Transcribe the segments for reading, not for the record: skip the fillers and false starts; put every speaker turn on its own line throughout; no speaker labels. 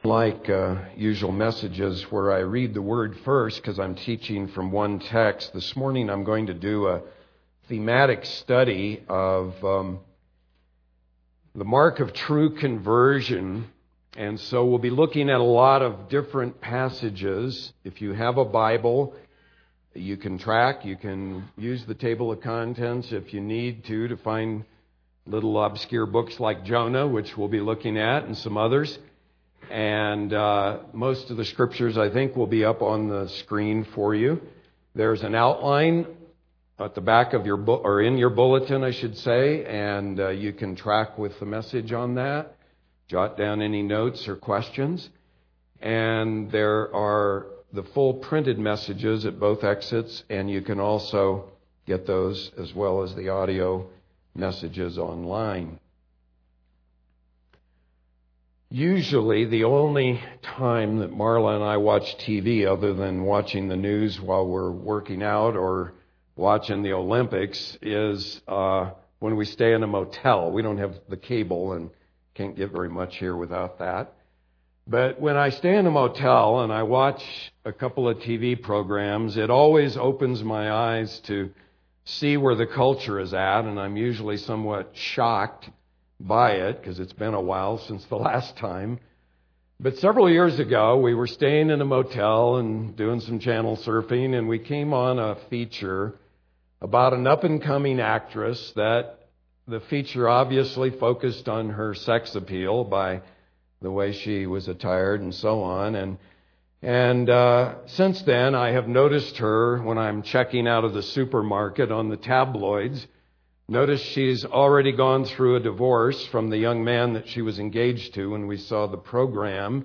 Like usual messages where I read the word first because I'm teaching from one text. This morning I'm going to do a thematic study of the mark of true conversion. And so we'll be looking at a lot of different passages. If you have a Bible, you can track. You can use the table of contents if you need to find little obscure books like Jonah, which we'll be looking at, and some others. And most of the scriptures, I think, will be up on the screen for you. There's an outline at the back of your book, or in your bulletin, I should say, and you can track with the message on that. Jot down any notes or questions. And there are the full printed messages at both exits, and you can also get those as well as the audio messages online. Usually, the only time that Marla and I watch TV, other than watching the news while we're working out or watching the Olympics, is when we stay in a motel. We don't have the cable and can't get very much here without that. But when I stay in a motel and I watch a couple of TV programs, it always opens my eyes to see where the culture is at, and I'm usually somewhat shocked by it because it's been a while since the last time. But several years ago, we were staying in a motel and doing some channel surfing, and we came on a feature about an up-and-coming actress that the feature obviously focused on her sex appeal by the way she was attired and so on. And since then, I have noticed her when I'm checking out of the supermarket on the tabloids. Notice she's already gone through a divorce from the young man that she was engaged to when we saw the program.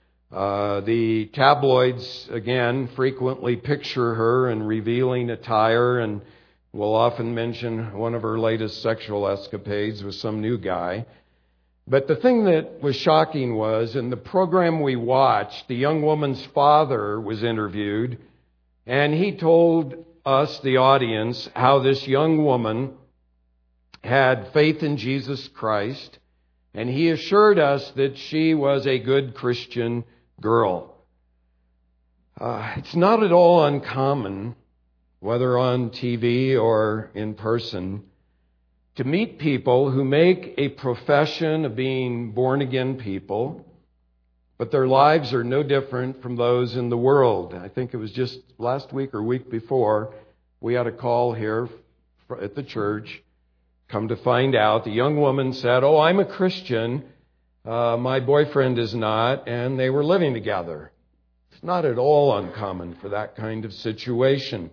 The tabloids, again, frequently picture her in revealing attire and will often mention one of her latest sexual escapades with some new guy. But the thing that was shocking was, in the program we watched, the young woman's father was interviewed, and he told us, the audience, how this young woman had faith in Jesus Christ, and he assured us that she was a good Christian girl. It's not at all uncommon, whether on TV or in person, to meet people who make a profession of being born-again people, but their lives are no different from those in the world. I think it was just last week or week before, we had a call here at the church. Come to find out, the young woman said, "Oh, I'm a Christian. My boyfriend is not," and they were living together. It's not at all uncommon for that kind of situation.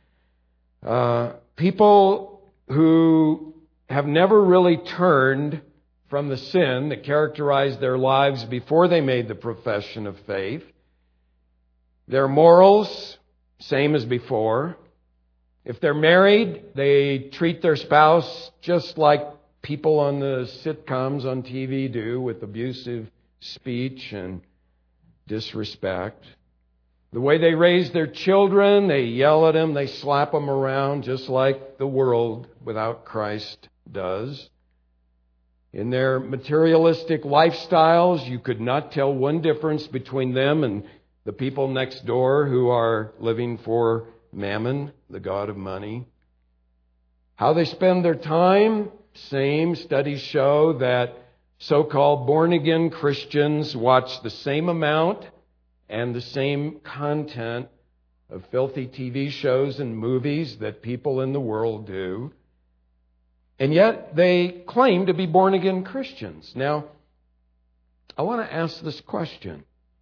People who have never really turned from the sin that characterized their lives before they made the profession of faith. Their morals, same as before. If they're married, they treat their spouse just like people on the sitcoms on TV do, with abusive speech and disrespect. The way they raise their children, they yell at them, they slap them around just like the world without Christ does. In their materialistic lifestyles, you could not tell one difference between them and the people next door who are living for Mammon, the god of money. How they spend their time, same. Studies show that so-called born-again Christians watch the same amount and the same content of filthy TV shows and movies that people in the world do. And yet they claim to be born-again Christians. Now, I want to ask this question.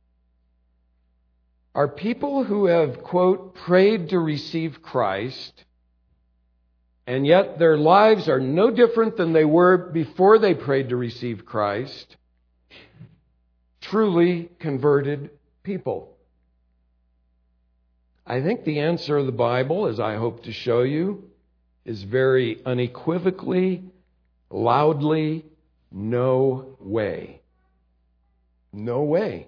Are people who have, quote, prayed to receive Christ, and yet their lives are no different than they were before they prayed to receive Christ, truly converted people? I think the answer of the Bible, as I hope to show you, is very unequivocally, loudly, no way. No way.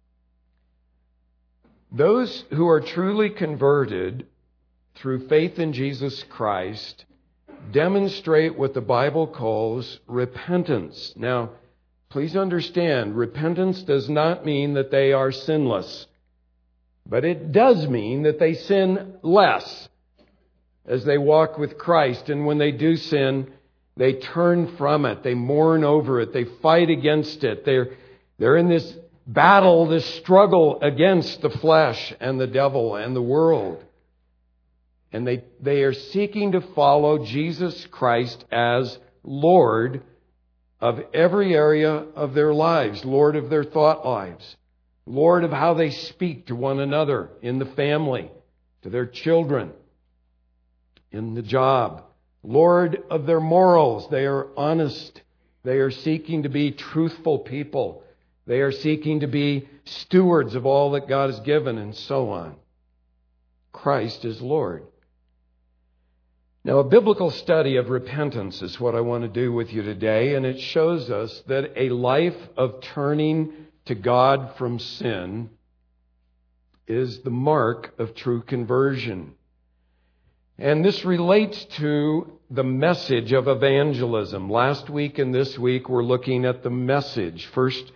Those who are truly converted through faith in Jesus Christ demonstrate what the Bible calls repentance. Now, Please understand, repentance does not mean that they are sinless. But it does mean that they sin less as they walk with Christ. And when they do sin, they turn from it. They mourn over it. They fight against it. They're in this battle, this struggle against the flesh and the devil and the world. And they are seeking to follow Jesus Christ as Lord of every area of their lives, Lord of their thought lives, Lord of how they speak to one another in the family, to their children, in the job, Lord of their morals. They are honest. They are seeking to be truthful people. They are seeking to be stewards of all that God has given, and so on. Christ is Lord. Now, a biblical study of repentance is what I want to do with you today, and it shows us that a life of turning to God from sin is the mark of true conversion. And this relates to the message of evangelism. Last week and this week we're looking at the message. First,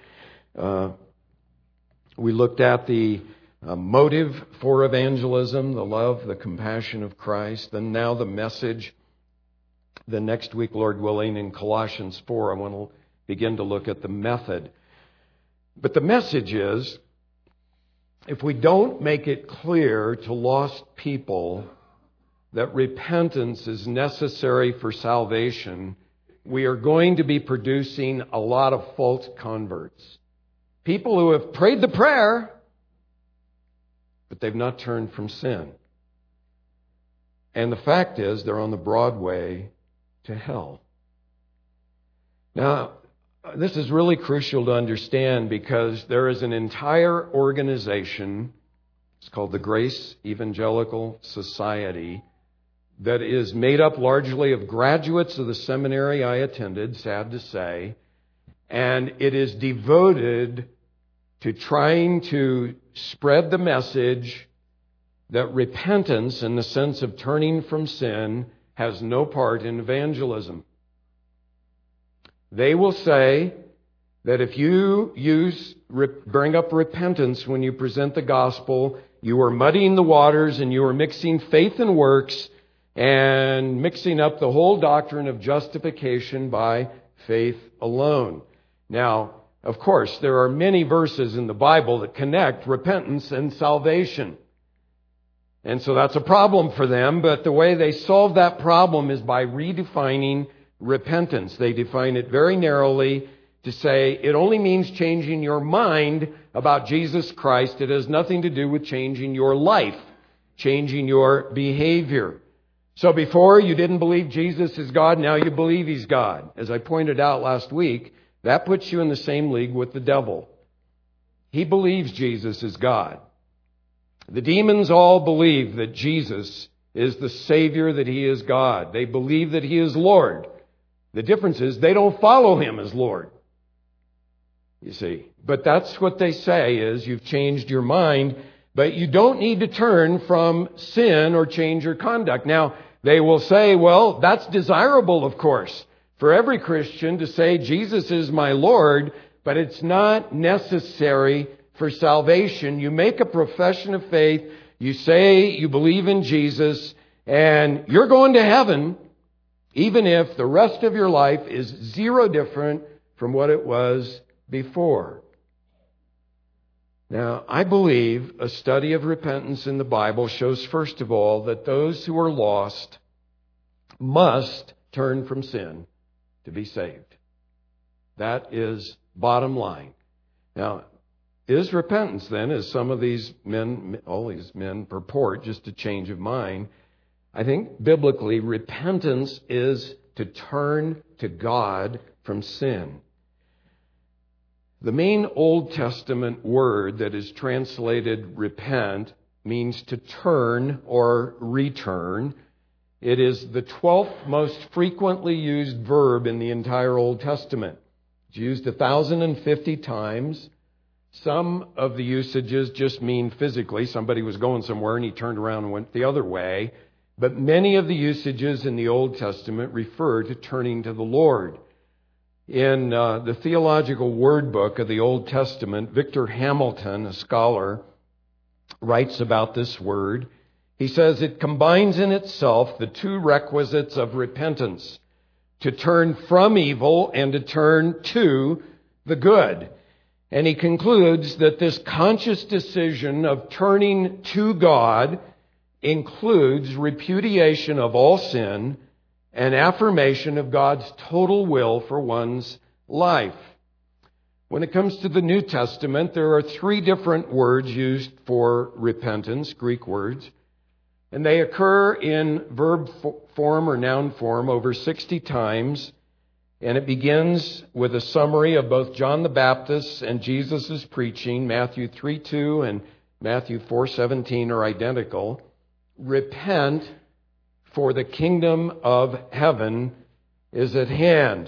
we looked at the motive for evangelism, the love, the compassion of Christ, and now the message. The next week, Lord willing, in Colossians 4, I want to begin to look at the method. But the message is, if we don't make it clear to lost people that repentance is necessary for salvation, we are going to be producing a lot of false converts. People who have prayed the prayer, but they've not turned from sin. And the fact is, they're on the broad way to hell. Now, this is really crucial to understand because there is an entire organization, it's called the Grace Evangelical Society, that is made up largely of graduates of the seminary I attended, sad to say, and it is devoted to trying to spread the message that repentance, in the sense of turning from sin, has no part in evangelism. They will say that if you bring up repentance when you present the gospel, you are muddying the waters and you are mixing faith and works and mixing up the whole doctrine of justification by faith alone. Now, of course, there are many verses in the Bible that connect repentance and salvation. And so that's a problem for them, but the way they solve that problem is by redefining repentance. They define it very narrowly to say it only means changing your mind about Jesus Christ. It has nothing to do with changing your life, changing your behavior. So before you didn't believe Jesus is God, now you believe He's God. As I pointed out last week, that puts you in the same league with the devil. He believes Jesus is God. The demons all believe that Jesus is the Savior, that He is God. They believe that He is Lord. The difference is they don't follow Him as Lord. You see, but that's what they say is you've changed your mind, but you don't need to turn from sin or change your conduct. Now, they will say, well, that's desirable, of course, for every Christian to say Jesus is my Lord, but it's not necessary for salvation. You make a profession of faith, you say you believe in Jesus, and you're going to heaven, even if the rest of your life is zero different from what it was before. Now, I believe a study of repentance in the Bible shows, first of all, that those who are lost must turn from sin to be saved. That is bottom line. Now, is repentance then, as some of these men, all these men purport, just a change of mind? I think biblically, repentance is to turn to God from sin. The main Old Testament word that is translated repent means to turn or return. It is the 12th most frequently used verb in the entire Old Testament. It's used 1,050 times. Some of the usages just mean physically. Somebody was going somewhere and he turned around and went the other way. But many of the usages in the Old Testament refer to turning to the Lord. In the Theological Word Book of the Old Testament, Victor Hamilton, a scholar, writes about this word. He says it combines in itself the two requisites of repentance, to turn from evil and to turn to the good. And he concludes that this conscious decision of turning to God includes repudiation of all sin and affirmation of God's total will for one's life. When it comes to the New Testament, there are three different words used for repentance, Greek words, and they occur in verb form or noun form over 60 times, and it begins with a summary of both John the Baptist and Jesus' preaching. Matthew 3:2 and Matthew 4:17 are identical. Repent, for the kingdom of heaven is at hand.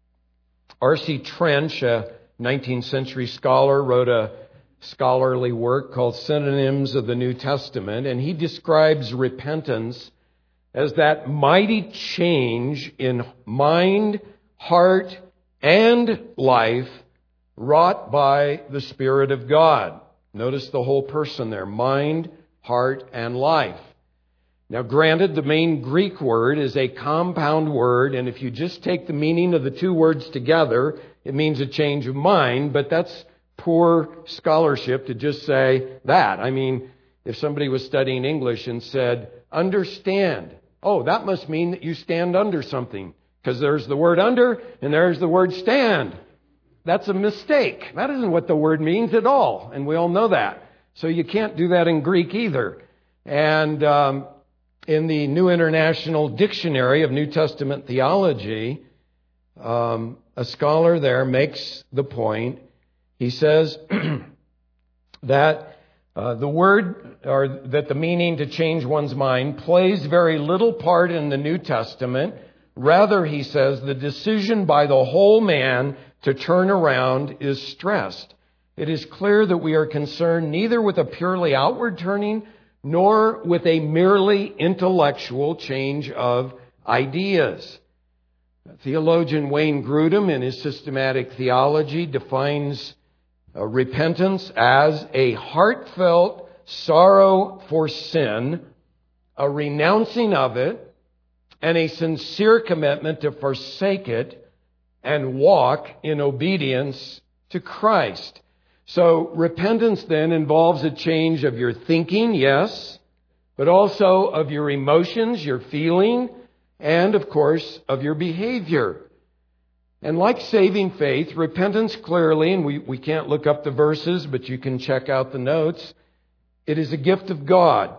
R.C. Trench, a 19th century scholar, wrote a scholarly work called Synonyms of the New Testament, and he describes repentance as that mighty change in mind, heart, and life wrought by the Spirit of God. Notice the whole person there, mind, heart, and life. Now, granted, the main Greek word is a compound word, and if you just take the meaning of the two words together, it means a change of mind, but that's poor scholarship to just say that. I mean, if somebody was studying English and said, understand, oh, that must mean that you stand under something, because there's the word under and there's the word stand. That's a mistake. That isn't what the word means at all, and we all know that. So you can't do that in Greek either. And in the New International Dictionary of New Testament Theology, a scholar there makes the point. He says that the word, or that the meaning to change one's mind, plays very little part in the New Testament. Rather, he says, the decision by the whole man to turn around is stressed. It is clear that we are concerned neither with a purely outward turning nor with a merely intellectual change of ideas. Theologian Wayne Grudem, in his Systematic Theology, defines repentance as a heartfelt sorrow for sin, a renouncing of it, and a sincere commitment to forsake it and walk in obedience to Christ. So repentance then involves a change of your thinking, yes, but also of your emotions, your feeling, and of course of your behavior. And like saving faith, repentance clearly, and we can't look up the verses, but you can check out the notes, it is a gift of God.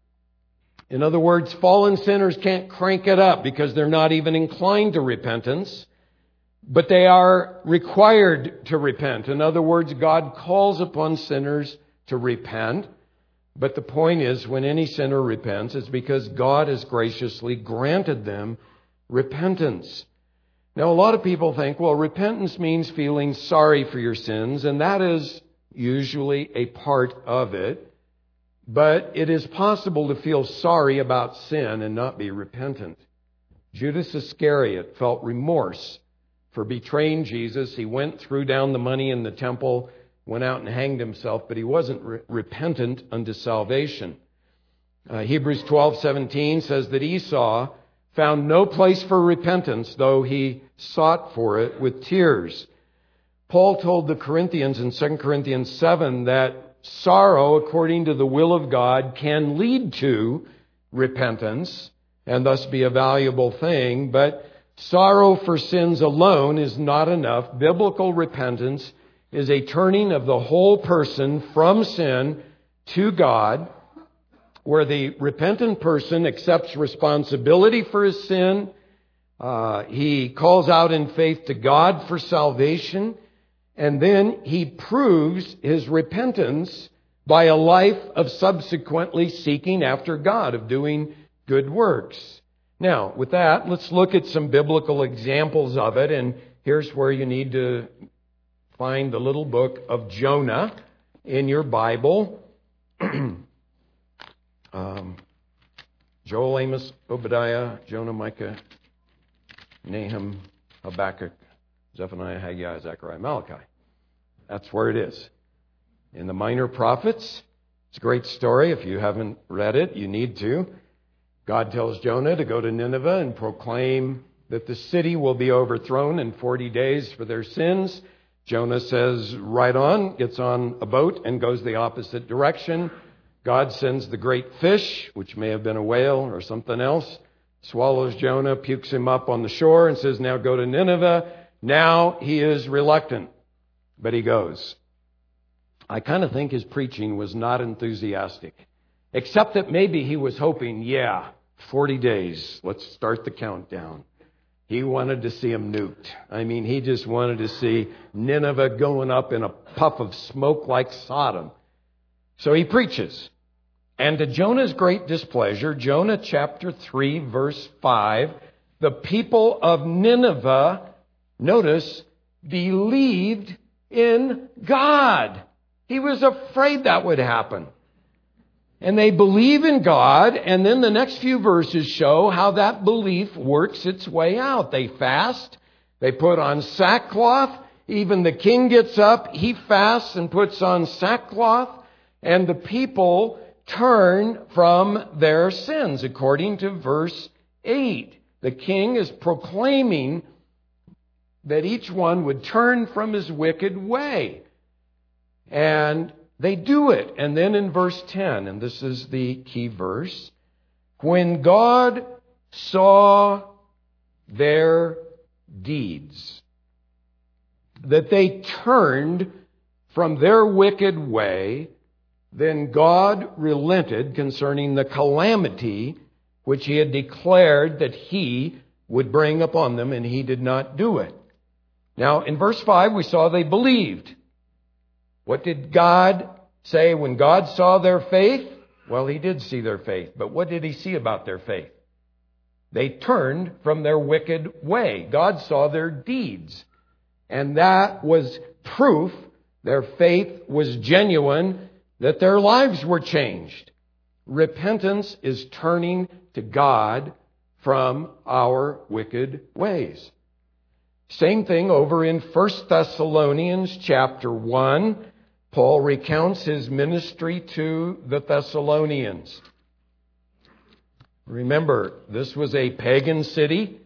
In other words, fallen sinners can't crank it up because they're not even inclined to repentance. But they are required to repent. In other words, God calls upon sinners to repent. But the point is, when any sinner repents, it's because God has graciously granted them repentance. Now, a lot of people think, well, repentance means feeling sorry for your sins, and that is usually a part of it. But it is possible to feel sorry about sin and not be repentant. Judas Iscariot felt remorse for betraying Jesus. He went, threw down the money in the temple, went out and hanged himself, but he wasn't repentant unto salvation. Hebrews 12:17 says that Esau found no place for repentance, though he sought for it with tears. Paul told the Corinthians in 2 Corinthians 7 that sorrow, according to the will of God, can lead to repentance and thus be a valuable thing, but sorrow for sins alone is not enough. Biblical repentance is a turning of the whole person from sin to God, where the repentant person accepts responsibility for his sin. He calls out in faith to God for salvation, and then he proves his repentance by a life of subsequently seeking after God, of doing good works. Now, with that, let's look at some biblical examples of it, and here's where you need to find the little book of Jonah in your Bible. Joel, Amos, Obadiah, Jonah, Micah, Nahum, Habakkuk, Zephaniah, Haggai, Zechariah, Malachi. That's where it is. In the Minor Prophets, it's a great story. If you haven't read it, you need to. God tells Jonah to go to Nineveh and proclaim that the city will be overthrown in 40 days for their sins. Jonah says, right on, gets on a boat and goes the opposite direction. God sends the great fish, which may have been a whale or something else, swallows Jonah, pukes him up on the shore and says, now go to Nineveh. Now he is reluctant, but he goes. I kind of think his preaching was not enthusiastic, except that maybe he was hoping, 40 days, let's start the countdown. He wanted to see him nuked. I mean, he just wanted to see Nineveh going up in a puff of smoke like Sodom. So he preaches. And to Jonah's great displeasure, Jonah chapter 3, verse 5, the people of Nineveh, notice, believed in God. He was afraid that would happen. And they believe in God, and then the next few verses show how that belief works its way out. They fast, they put on sackcloth, even the king gets up, he fasts and puts on sackcloth, and the people turn from their sins, according to verse 8. The king is proclaiming that each one would turn from his wicked way. And they do it. And then in verse 10, and this is the key verse, when God saw their deeds, that they turned from their wicked way, then God relented concerning the calamity which he had declared that he would bring upon them, and he did not do it. Now, in verse 5, we saw they believed. What did God say when God saw their faith? Well, he did see their faith. But what did he see about their faith? They turned from their wicked way. God saw their deeds. And that was proof their faith was genuine, that their lives were changed. Repentance is turning to God from our wicked ways. Same thing over in 1 Thessalonians chapter 1. Paul recounts his ministry to the Thessalonians. Remember, this was a pagan city.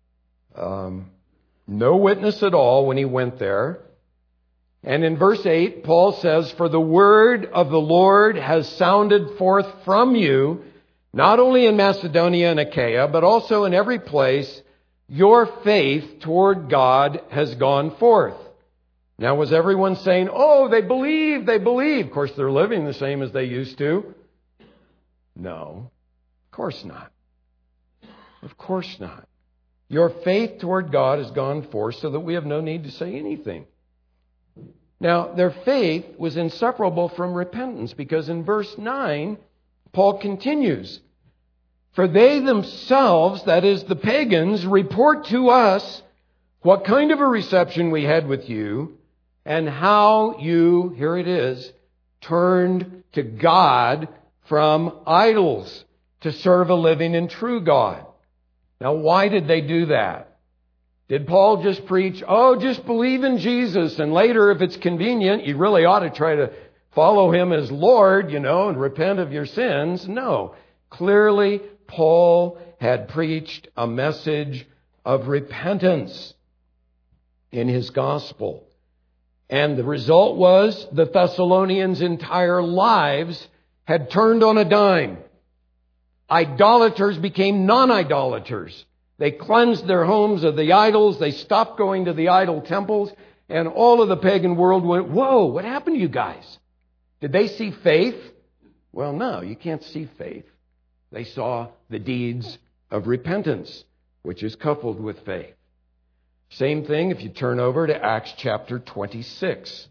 No witness at all when he went there. And in verse 8, Paul says, for the word of the Lord has sounded forth from you, not only in Macedonia and Achaia, but also in every place, your faith toward God has gone forth. Now, was everyone saying, oh, they believe, they believe? Of course, they're living the same as they used to. No, of course not. Of course not. Your faith toward God has gone forth so that we have no need to say anything. Now, their faith was inseparable from repentance because in verse 9, Paul continues, for they themselves, that is the pagans, report to us what kind of a reception we had with you and how you, here it is, turned to God from idols to serve a living and true God. Now, why did they do that? Did Paul just preach, oh, just believe in Jesus, and later, if it's convenient, you really ought to try to follow him as Lord, and repent of your sins? No. Clearly, Paul had preached a message of repentance in his gospel. And the result was the Thessalonians' entire lives had turned on a dime. Idolaters became non-idolaters. They cleansed their homes of the idols. They stopped going to the idol temples. And all of the pagan world went, whoa, what happened to you guys? Did they see faith? Well, no, you can't see faith. They saw the deeds of repentance, which is coupled with faith. Same thing if you turn over to Acts chapter 26.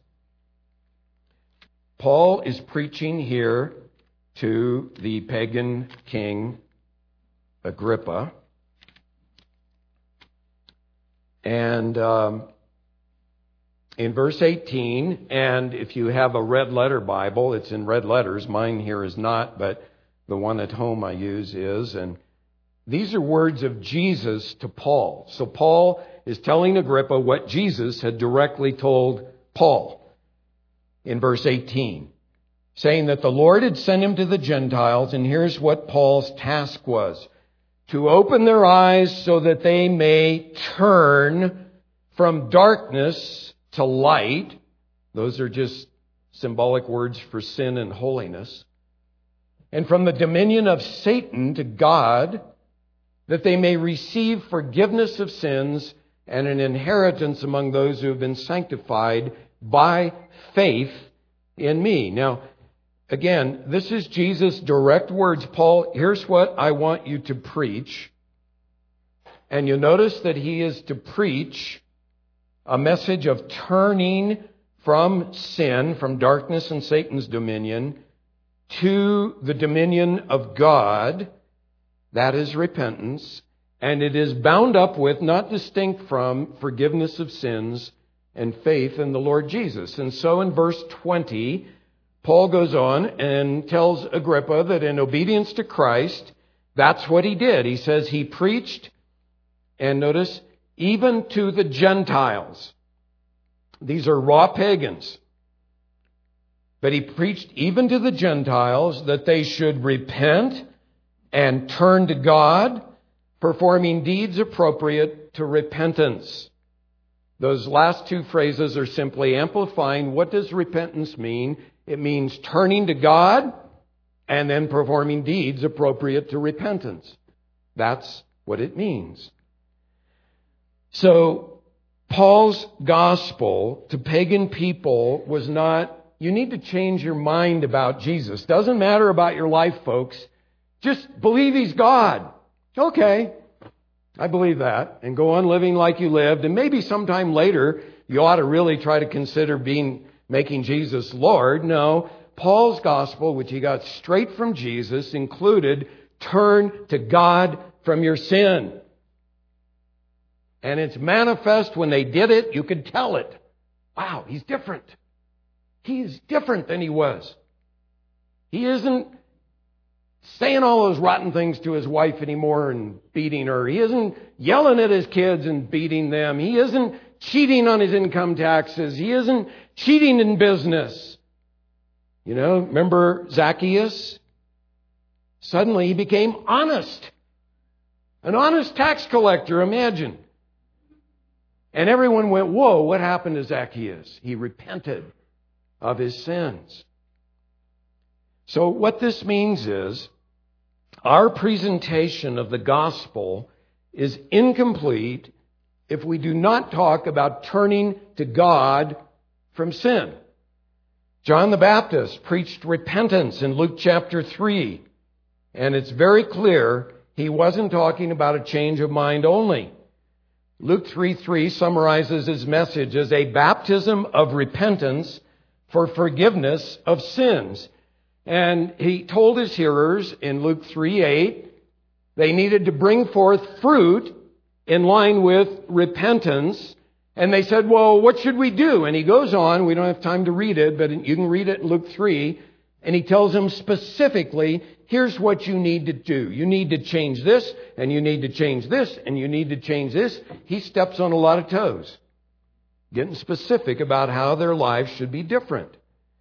Paul is preaching here to the pagan king Agrippa. And in verse 18, and if you have a red letter Bible, it's in red letters. Mine here is not, but the one at home I use is. And these are words of Jesus to Paul. So Paul is telling Agrippa what Jesus had directly told Paul in verse 18, saying that the Lord had sent him to the Gentiles, and here's what Paul's task was: to open their eyes so that they may turn from darkness to light. Those are just symbolic words for sin and holiness. And from the dominion of Satan to God, that they may receive forgiveness of sins and an inheritance among those who have been sanctified by faith in me. Now, again, this is Jesus' direct words. Paul, here's what I want you to preach. And you'll notice that he is to preach a message of turning from sin, from darkness and Satan's dominion, to the dominion of God. That is repentance. And it is bound up with, not distinct from, forgiveness of sins and faith in the Lord Jesus. And so in verse 20, Paul goes on and tells Agrippa that in obedience to Christ, that's what he did. He says he preached, and notice, even to the Gentiles. These are raw pagans. But he preached even to the Gentiles that they should repent and turn to God, performing deeds appropriate to repentance. Those last two phrases are simply amplifying what does repentance mean. It means turning to God and then performing deeds appropriate to repentance. That's what it means. So, Paul's gospel to pagan people was not, you need to change your mind about Jesus. Doesn't matter about your life, folks. Just believe He's God. Okay, I believe that. And go on living like you lived. And maybe sometime later, you ought to really try to consider making Jesus Lord. No, Paul's gospel, which he got straight from Jesus, included turn to God from your sin. And it's manifest when they did it. You could tell it. Wow, he's different. He's different than he was. He isn't saying all those rotten things to his wife anymore and beating her. He isn't yelling at his kids and beating them. He isn't cheating on his income taxes. He isn't cheating in business. You know, remember Zacchaeus? Suddenly he became honest. An honest tax collector, imagine. And everyone went, whoa, what happened to Zacchaeus? He repented of his sins. So what this means is our presentation of the gospel is incomplete if we do not talk about turning to God from sin. John the Baptist preached repentance in Luke chapter 3. And it's very clear he wasn't talking about a change of mind only. Luke 3:3 summarizes his message as a baptism of repentance for forgiveness of sins. And he told his hearers in Luke 3:8 they needed to bring forth fruit in line with repentance. And they said, well, what should we do? And he goes on, we don't have time to read it, but you can read it in Luke 3. And he tells them specifically, here's what you need to do. You need to change this, and you need to change this, and you need to change this. He steps on a lot of toes, getting specific about how their lives should be different.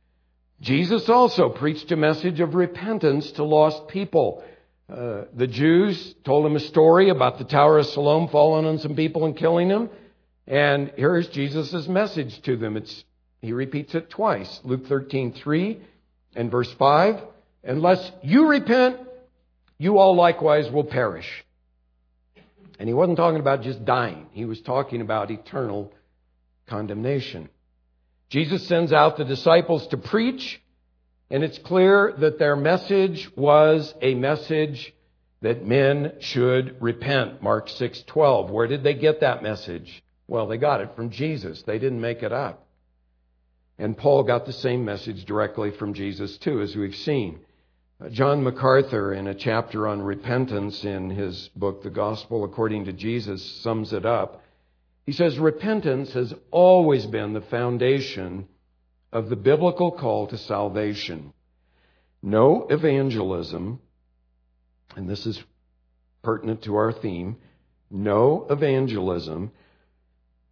Jesus also preached a message of repentance to lost people. The Jews told him a story about the Tower of Siloam falling on some people and killing them. And here's Jesus' message to them. He repeats it twice. Luke 13:3 and verse 5. Unless you repent, you all likewise will perish. And he wasn't talking about just dying. He was talking about eternal condemnation. Jesus sends out the disciples to preach, and it's clear that their message was a message that men should repent. Mark 6:12. Where did they get that message? Well, they got it from Jesus. They didn't make it up. And Paul got the same message directly from Jesus too, as we've seen. John MacArthur, in a chapter on repentance in his book, The Gospel According to Jesus, sums it up. He says, repentance has always been the foundation of the biblical call to salvation. No evangelism, and this is pertinent to our theme, no evangelism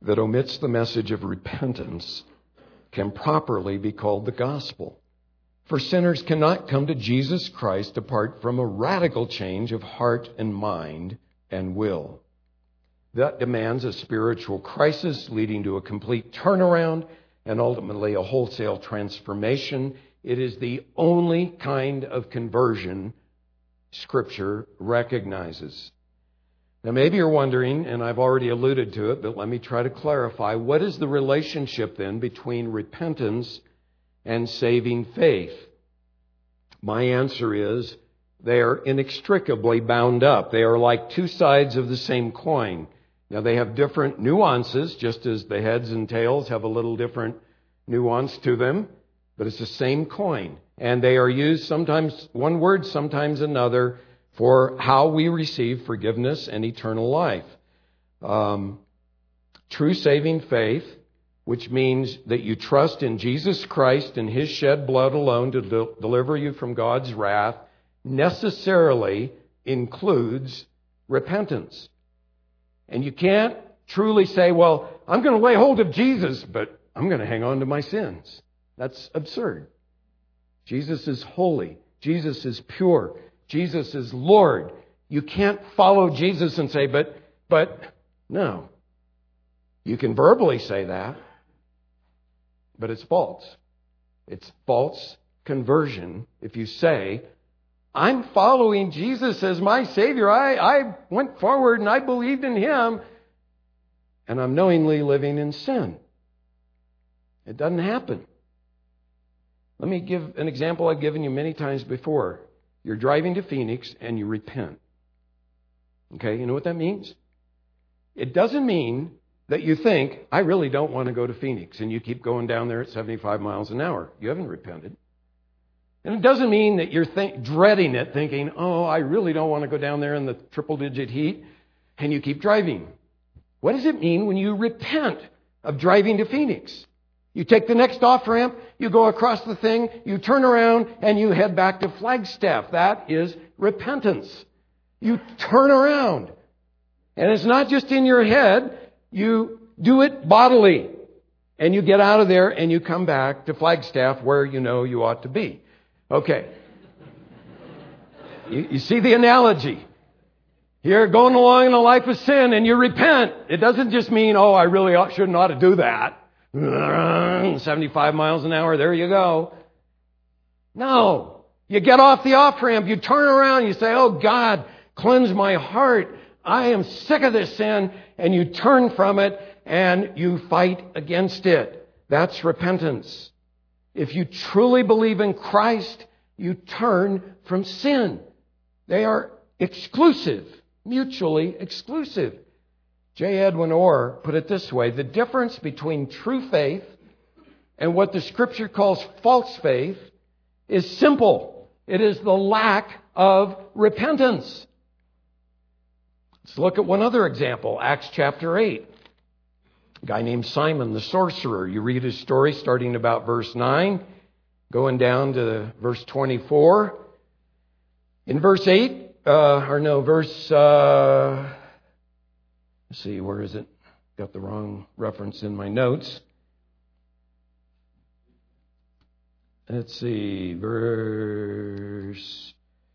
that omits the message of repentance can properly be called the gospel. For sinners cannot come to Jesus Christ apart from a radical change of heart and mind and will. That demands a spiritual crisis leading to a complete turnaround and ultimately a wholesale transformation. It is the only kind of conversion Scripture recognizes. Now maybe you're wondering, and I've already alluded to it, but let me try to clarify, what is the relationship then between repentance and saving faith? My answer is they are inextricably bound up. They are like two sides of the same coin. Now they have different nuances, just as the heads and tails have a little different nuance to them, but it's the same coin. And they are used sometimes one word, sometimes another, for how we receive forgiveness and eternal life. True saving faith, which means that you trust in Jesus Christ and His shed blood alone to deliver you from God's wrath, necessarily includes repentance. And you can't truly say, well, I'm going to lay hold of Jesus, but I'm going to hang on to my sins. That's absurd. Jesus is holy. Jesus is pure. Jesus is Lord. You can't follow Jesus and say, but no. You can verbally say that, but it's false. It's false conversion if you say, I'm following Jesus as my Savior. I went forward and I believed in Him, and I'm knowingly living in sin. It doesn't happen. Let me give an example I've given you many times before. You're driving to Phoenix and you repent. Okay, you know what that means? It doesn't mean that you think, I really don't want to go to Phoenix, and you keep going down there at 75 miles an hour. You haven't repented. And it doesn't mean that you're dreading it, thinking, oh, I really don't want to go down there in the triple-digit heat, and you keep driving. What does it mean when you repent of driving to Phoenix? You take the next off-ramp, you go across the thing, you turn around, and you head back to Flagstaff. That is repentance. You turn around. And it's not just in your head. You do it bodily. And you get out of there and you come back to Flagstaff where you know you ought to be. Okay. You see the analogy. You're going along in a life of sin and you repent. It doesn't just mean, oh, I really shouldn't ought to do that. 75 miles an hour, there you go. No. You get off the off-ramp, you turn around, you say, oh God, cleanse my heart. I am sick of this sin. And you turn from it and you fight against it. That's repentance. If you truly believe in Christ, you turn from sin. They are exclusive, mutually exclusive. J. Edwin Orr put it this way: the difference between true faith and what the Scripture calls false faith is simple. It is the lack of repentance. Let's look at one other example, Acts chapter 8. A guy named Simon the sorcerer. You read his story starting about verse 9, going down to verse 24. In verse 8, let's see, where is it? Got the wrong reference in my notes. Let's see, verse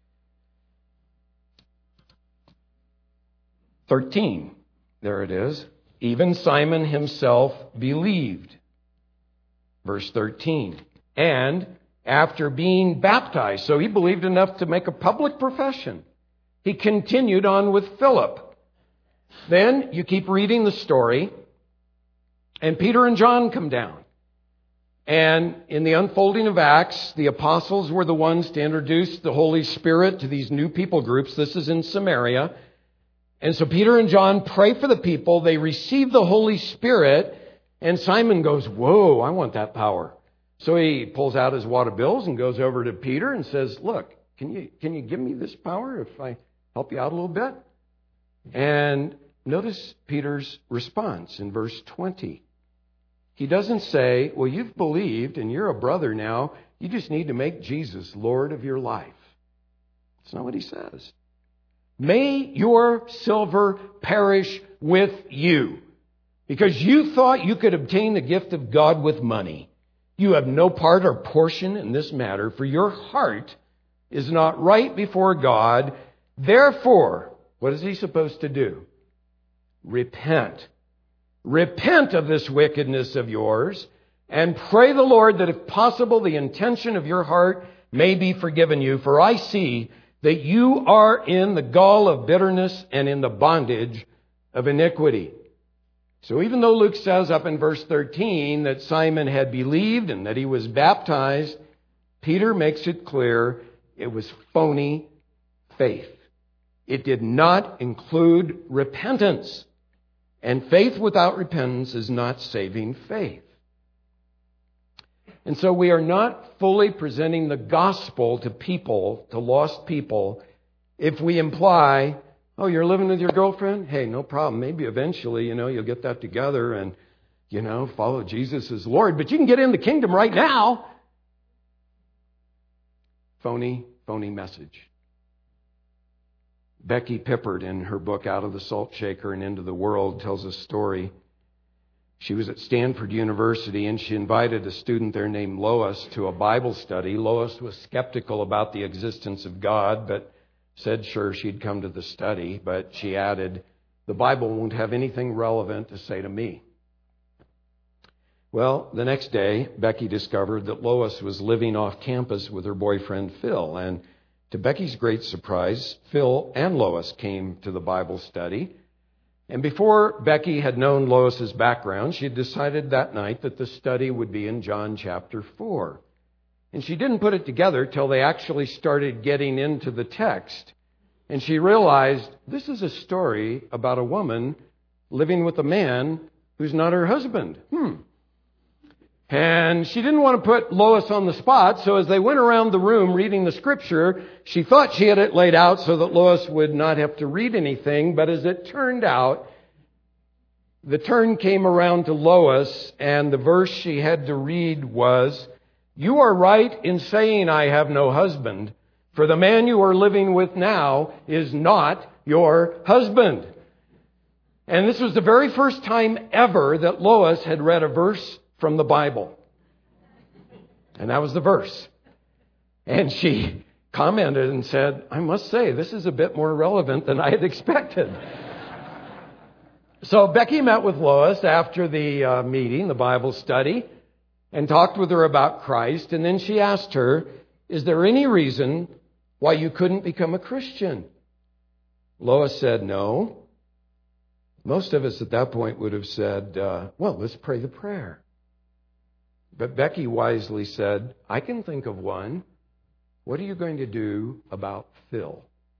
13. There it is. Even Simon himself believed. Verse 13. And after being baptized, so he believed enough to make a public profession, he continued on with Philip. Then you keep reading the story, and Peter and John come down. And in the unfolding of Acts, the apostles were the ones to introduce the Holy Spirit to these new people groups. This is in Samaria. And so Peter and John pray for the people. They receive the Holy Spirit. And Simon goes, whoa, I want that power. So he pulls out his water bills and goes over to Peter and says, look, can you give me this power if I help you out a little bit? And notice Peter's response in verse 20. He doesn't say, well, you've believed and you're a brother now. You just need to make Jesus Lord of your life. That's not what he says. May your silver perish with you. because you thought you could obtain the gift of God with money. You have no part or portion in this matter, for your heart is not right before God. Therefore, what is he supposed to do? Repent. Repent of this wickedness of yours, and pray the Lord that if possible the intention of your heart may be forgiven you. For I see that you are in the gall of bitterness and in the bondage of iniquity. So even though Luke says up in verse 13 that Simon had believed and that he was baptized, Peter makes it clear it was phony faith. It did not include repentance. And faith without repentance is not saving faith. And so we are not fully presenting the gospel to people, to lost people, if we imply, oh, you're living with your girlfriend? Hey, no problem. Maybe eventually, you'll get that together and, follow Jesus as Lord. But you can get in the kingdom right now. Phony message. Becky Pippert, in her book Out of the Salt Shaker and Into the World, tells a story. She was at Stanford University and she invited a student there named Lois to a Bible study. Lois was skeptical about the existence of God, but said sure she'd come to the study. But she added, the Bible won't have anything relevant to say to me. Well, the next day, Becky discovered that Lois was living off campus with her boyfriend Phil. And to Becky's great surprise, Phil and Lois came to the Bible study. And before Becky had known Lois's background, she had decided that night that the study would be in John chapter 4. And she didn't put it together till they actually started getting into the text. And she realized this is a story about a woman living with a man who's not her husband. And she didn't want to put Lois on the spot, so as they went around the room reading the scripture, she thought she had it laid out so that Lois would not have to read anything. But as it turned out, the turn came around to Lois, and the verse she had to read was, "You are right in saying I have no husband, for the man you are living with now is not your husband." And this was the very first time ever that Lois had read a verse from the Bible. And that was the verse. And she commented and said, I must say, this is a bit more relevant than I had expected. So Becky met with Lois after the meeting, the Bible study, and talked with her about Christ. And then she asked her, is there any reason why you couldn't become a Christian? Lois said no. Most of us at that point would have said, well, let's pray the prayer. But Becky wisely said, I can think of one. What are you going to do about Phil?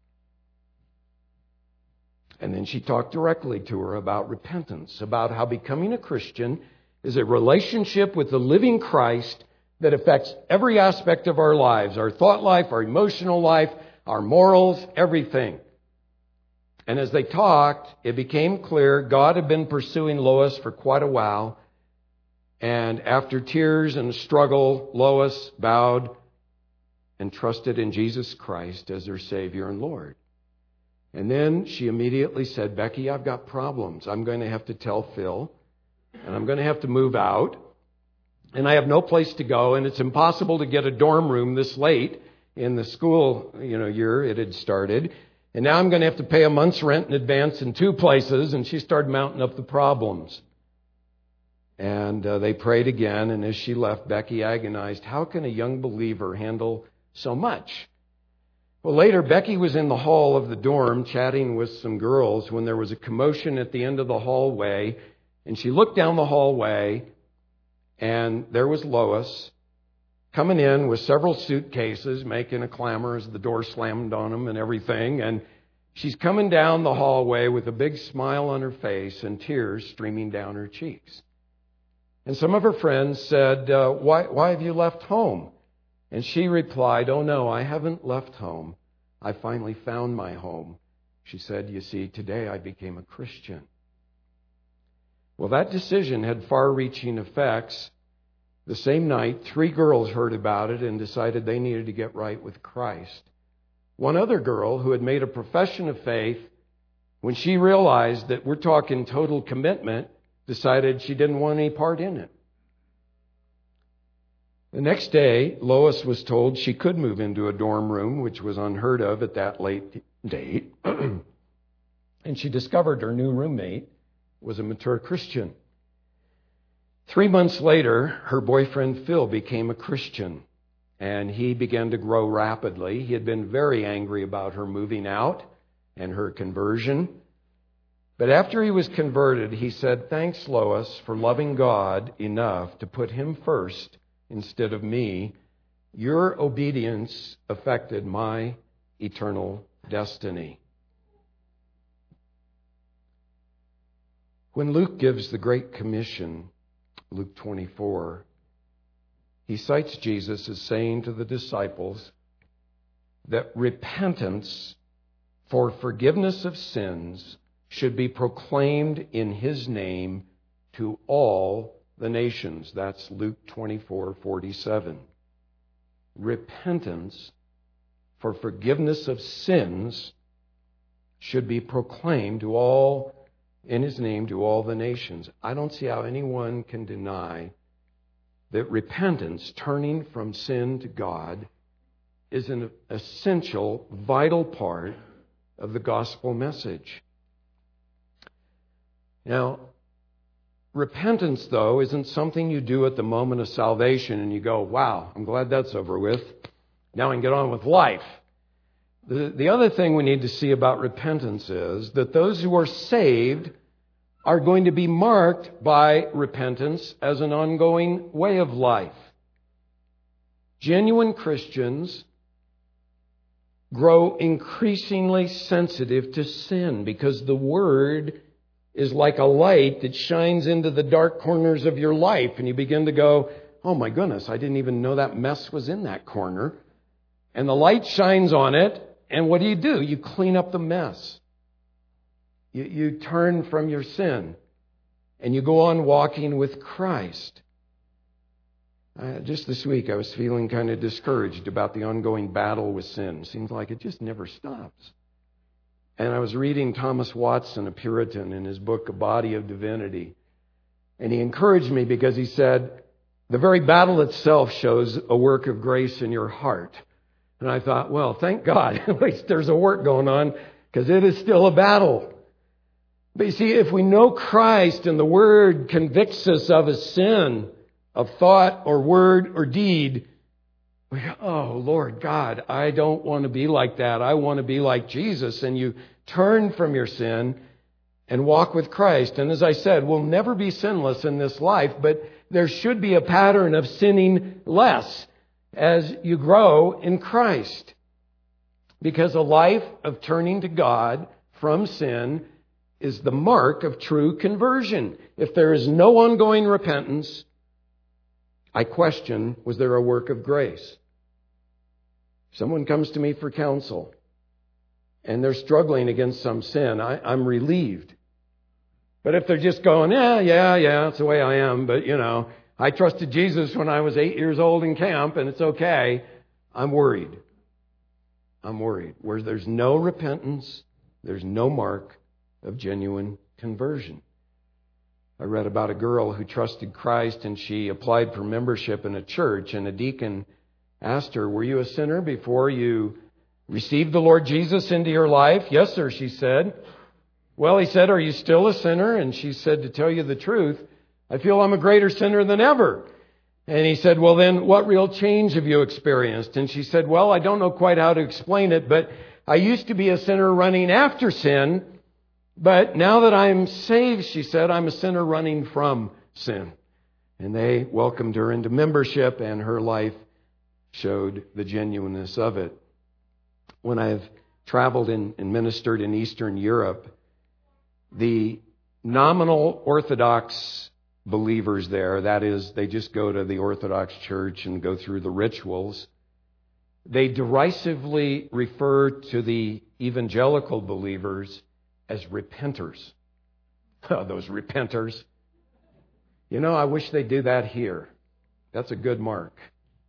And then she talked directly to her about repentance, about how becoming a Christian is a relationship with the living Christ that affects every aspect of our lives, our thought life, our emotional life, our morals, everything. And as they talked, it became clear God had been pursuing Lois for quite a while. And after tears and struggle, Lois bowed and trusted in Jesus Christ as her Savior and Lord. And then she immediately said, Becky, I've got problems. I'm going to have to tell Phil, and I'm going to have to move out, and I have no place to go, and it's impossible to get a dorm room this late in the school year it had started. And now I'm going to have to pay a month's rent in advance in 2 places, and she started mounting up the problems. And they prayed again, and as she left, Becky agonized, how can a young believer handle so much? Well, later, Becky was in the hall of the dorm chatting with some girls when there was a commotion at the end of the hallway, and she looked down the hallway, and there was Lois coming in with several suitcases, making a clamor as the door slammed on them and everything, and she's coming down the hallway with a big smile on her face and tears streaming down her cheeks. And some of her friends said, why have you left home? And she replied, oh no, I haven't left home. I finally found my home. She said, you see, today I became a Christian. Well, that decision had far-reaching effects. The same night, 3 girls heard about it and decided they needed to get right with Christ. One other girl who had made a profession of faith, when she realized that we're talking total commitment, decided she didn't want any part in it. The next day, Lois was told she could move into a dorm room, which was unheard of at that late date. And she discovered her new roommate was a mature Christian. 3 months later, her boyfriend Phil became a Christian, and he began to grow rapidly. He had been very angry about her moving out and her conversion. But after he was converted, he said, "Thanks, Lois, for loving God enough to put him first instead of me. Your obedience affected my eternal destiny." When Luke gives the Great Commission, Luke 24, he cites Jesus as saying to the disciples that repentance for forgiveness of sins should be proclaimed in his name to all the nations. That's Luke 24:47. Repentance for forgiveness of sins should be proclaimed in his name to all the nations. I don't see how anyone can deny that repentance, turning from sin to God, is an essential, vital part of the gospel message. Now, repentance, though, isn't something you do at the moment of salvation and you go, "Wow, I'm glad that's over with. Now I can get on with life." The other thing we need to see about repentance is that those who are saved are going to be marked by repentance as an ongoing way of life. Genuine Christians grow increasingly sensitive to sin because the Word is like a light that shines into the dark corners of your life, and you begin to go, "Oh my goodness, I didn't even know that mess was in that corner." And the light shines on it, and what do? You clean up the mess. You turn from your sin, and you go on walking with Christ. Just this week, I was feeling kind of discouraged about the ongoing battle with sin. Seems like it just never stops. And I was reading Thomas Watson, a Puritan, in his book, A Body of Divinity. And he encouraged me because he said, the very battle itself shows a work of grace in your heart. And I thought, well, thank God, at least there's a work going on, because it is still a battle. But you see, if we know Christ and the Word convicts us of a sin, of thought or word or deed, we go, "Oh, Lord God, I don't want to be like that. I want to be like Jesus." And you turn from your sin and walk with Christ. And as I said, we'll never be sinless in this life, but there should be a pattern of sinning less as you grow in Christ. Because a life of turning to God from sin is the mark of true conversion. If there is no ongoing repentance, I question, was there a work of grace? Someone comes to me for counsel, and they're struggling against some sin. I'm relieved. But if they're just going, yeah, that's the way I am, but I trusted Jesus when I was 8 years old in camp, and it's okay, I'm worried. Where there's no repentance, there's no mark of genuine conversion. I read about a girl who trusted Christ, and she applied for membership in a church, and a deacon asked her, "Were you a sinner before you received the Lord Jesus into your life?" "Yes, sir," she said. "Well," he said, "are you still a sinner?" And she said, "To tell you the truth, I feel I'm a greater sinner than ever." And he said, "Well, then what real change have you experienced?" And she said, "Well, I don't know quite how to explain it, but I used to be a sinner running after sin. But now that I'm saved," she said, "I'm a sinner running from sin." And they welcomed her into membership, and her life showed the genuineness of it. When I've traveled and ministered in Eastern Europe, the nominal Orthodox believers there, that is, they just go to the Orthodox Church and go through the rituals, they derisively refer to the evangelical believers as repenters. Oh, those repenters. I wish they'd do that here. That's a good mark.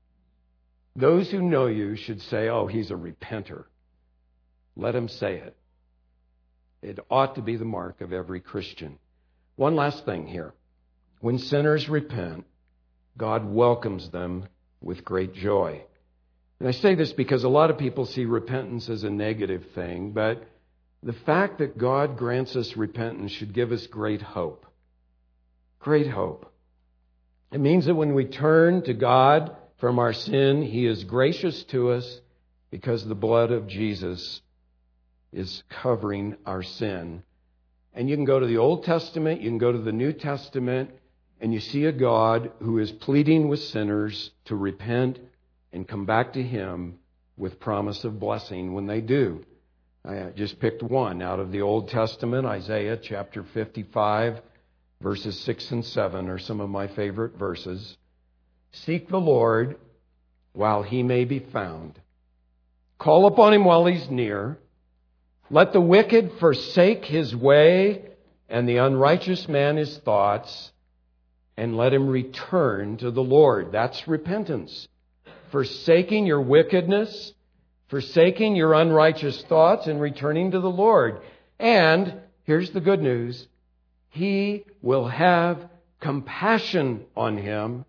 Those who know you should say, "Oh, he's a repenter." Let him say it. It ought to be the mark of every Christian. One last thing here. When sinners repent, God welcomes them with great joy. And I say this because a lot of people see repentance as a negative thing, but the fact that God grants us repentance should give us great hope. Great hope. It means that when we turn to God from our sin, He is gracious to us because the blood of Jesus is covering our sin. And you can go to the Old Testament, you can go to the New Testament, and you see a God who is pleading with sinners to repent and come back to Him with promise of blessing when they do. I just picked one out of the Old Testament. Isaiah chapter 55, verses 6 and 7 are some of my favorite verses. Seek the Lord while He may be found. Call upon Him while He's near. Let the wicked forsake his way, and the unrighteous man his thoughts, and let him return to the Lord. That's repentance. Forsaking your wickedness, forsaking your unrighteous thoughts, and returning to the Lord. And here's the good news. He will have compassion on him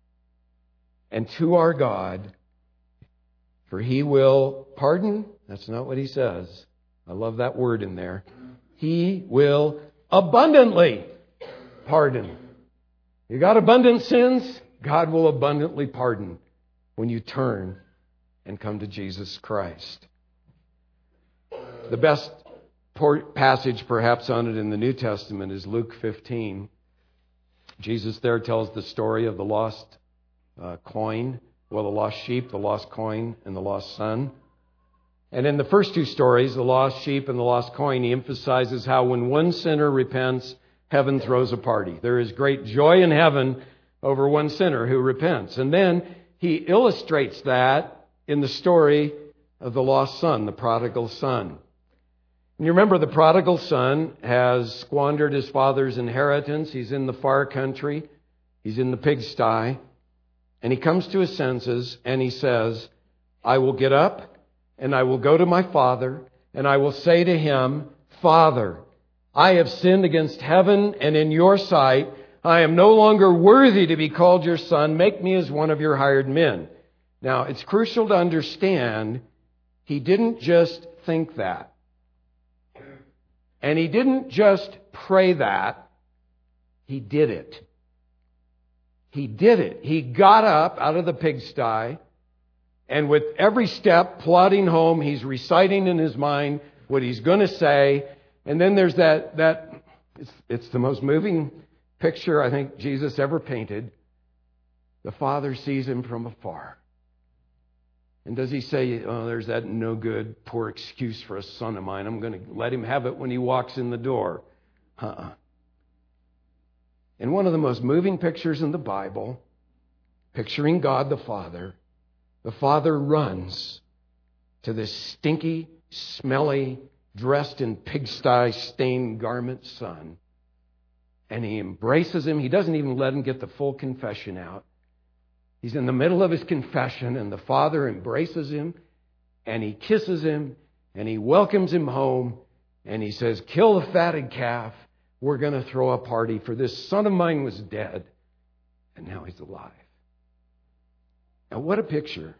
and to our God, for He will pardon. That's not what He says. I love that word in there. He will abundantly pardon. You got abundant sins? God will abundantly pardon when you turn and come to Jesus Christ. The best passage perhaps on it in the New Testament is Luke 15. Jesus there tells the story of the lost coin, the lost sheep, the lost coin, and the lost son. And in the first two stories, the lost sheep and the lost coin, He emphasizes how when one sinner repents, heaven throws a party. There is great joy in heaven over one sinner who repents. And then He illustrates that in the story of the lost son, the prodigal son. And you remember the prodigal son has squandered his father's inheritance. He's in the far country. He's in the pigsty. And he comes to his senses and he says, I will get up and I will go to my father, and I will say to him, Father, I have sinned against heaven and in your sight. I am no longer worthy to be called your son. Make me as one of your hired men. Now, it's crucial to understand, he didn't just think that. And he didn't just pray that. He did it. He did it. He got up out of the pigsty. And with every step plodding home, he's reciting in his mind what he's going to say. And then there's that it's the most moving picture I think Jesus ever painted. The Father sees him from afar. And does He say, oh, there's that no good, poor excuse for a son of mine. I'm going to let him have it when he walks in the door. And one of the most moving pictures in the Bible, picturing God the Father runs to this stinky, smelly, dressed in pigsty-stained garment son. And He embraces him. He doesn't even let him get the full confession out. He's in the middle of his confession, and the Father embraces him, and He kisses him, and He welcomes him home, and He says, kill the fatted calf. We're going to throw a party, for this son of mine was dead, and now he's alive. Now, what a picture.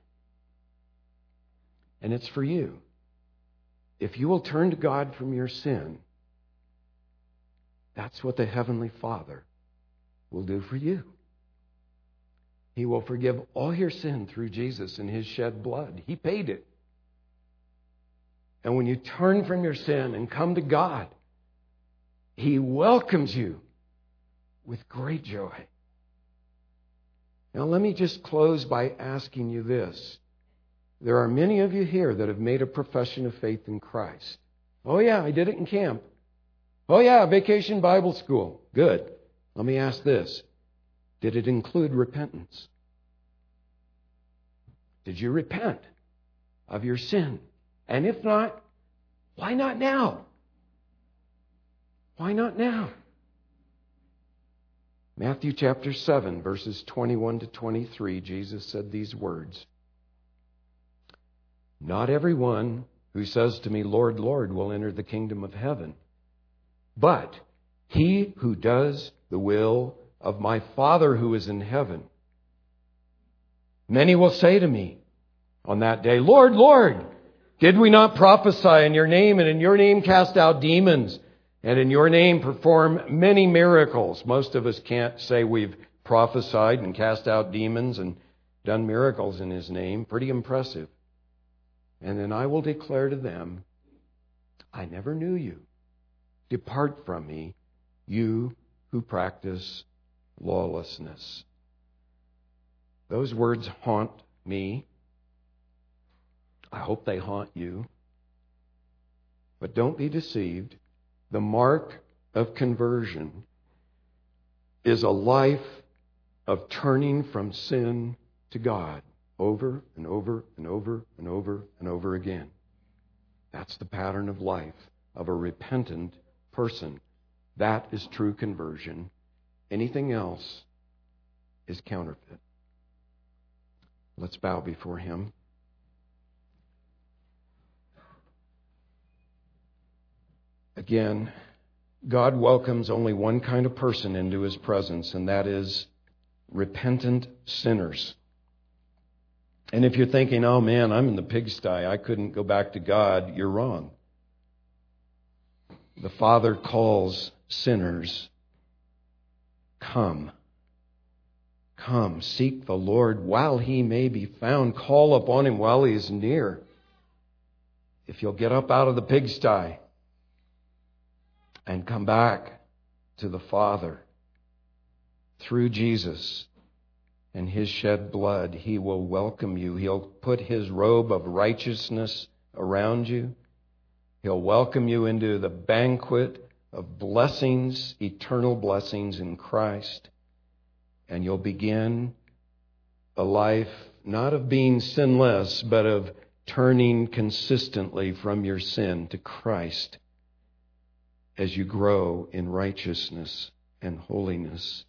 And it's for you. If you will turn to God from your sin, that's what the Heavenly Father will do for you. He will forgive all your sin through Jesus and His shed blood. He paid it. And when you turn from your sin and come to God, He welcomes you with great joy. Now, let me just close by asking you this. There are many of you here that have made a profession of faith in Christ. Oh, yeah, I did it in camp. Oh, yeah, Vacation Bible School. Good. Let me ask this. Did it include repentance? Did you repent of your sin? And if not, why not now? Why not now? Matthew chapter 7, verses 21 to 23, Jesus said these words. Not everyone who says to me, Lord, Lord, will enter the kingdom of heaven, but He who does the will of my Father who is in heaven. Many will say to me on that day, Lord, Lord, did we not prophesy in your name, and in your name cast out demons, and in your name perform many miracles? Most of us can't say we've prophesied and cast out demons and done miracles in his name. Pretty impressive. And then I will declare to them, I never knew you. Depart from me, you who practice lawlessness. Those words haunt me. I hope they haunt you. But don't be deceived. The mark of conversion is a life of turning from sin to God over and over and over and over and over again. That's the pattern of life of a repentant person. That is true conversion. Anything else is counterfeit. Let's bow before Him. Again, God welcomes only one kind of person into His presence, and that is repentant sinners. And if you're thinking, oh man, I'm in the pigsty, I couldn't go back to God, you're wrong. The Father calls sinners, come. Come, seek the Lord while He may be found. Call upon Him while He is near. If you'll get up out of the pigsty and come back to the Father through Jesus and His shed blood, He will welcome you. He'll put His robe of righteousness around you. He'll welcome you into the banquet of blessings, eternal blessings in Christ. And you'll begin a life not of being sinless, but of turning consistently from your sin to Christ as you grow in righteousness and holiness